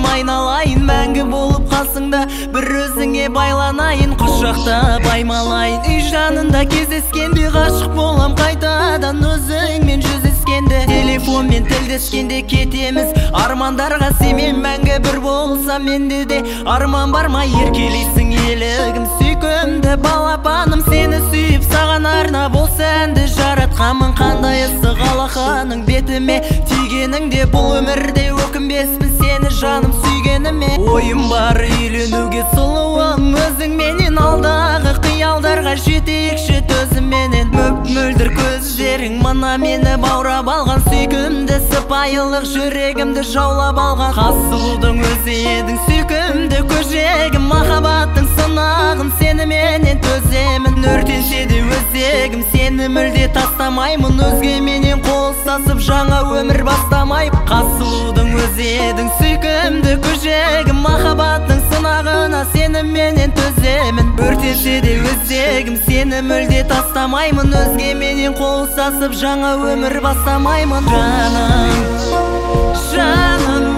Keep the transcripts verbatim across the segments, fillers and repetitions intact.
айналайын, мәңгі болып қасыңда бір өзіңе байланайын, құшақтап аймалайын. Үй жанында кездескенде ғашық болам қайтадан, өзіңмен жүздескенде телефонмен тілдескенде кетеміз армандарға. Сенмен мәңгі бір болса менде де арман бар ма? Еркелейсің елігім, сүйкімді балапаным, сені сүйіп саған арнап осы әнді жаратқанмын. Қандай ыстық алақаның бетіме тигеніңде, бұл өмірде өкінбеспін сені жаным сүйгеніме. Ойым бар үйленуге сұлуым, өзіңменен алдағы қиялдарға жетейікші төзімменен. Мөп-мөлдір көздерің мына мені баурап алған, сүйкімді сыпайылық жүрегімді жаулап алған. Қас сұлудың өзі едің, сүйкімді көжегім, махаббаттың сынағын сені менен төземін. Өртенсе де өзегім, сені мүлде тастамаймын, өзгеменен қол ұстасып жаңа өмір бастамай. Қас сұлудың өзі едің, сүйкімді көжегім, махаббаттың сынағына сені менен төземін. Өртенсе де өзегім, сені мүлде тастамаймын, өзгеменен қол ұстасып жаңа өмір бастамаймын. Жаным, жаным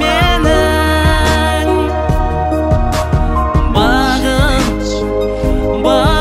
менің, бағым, бағым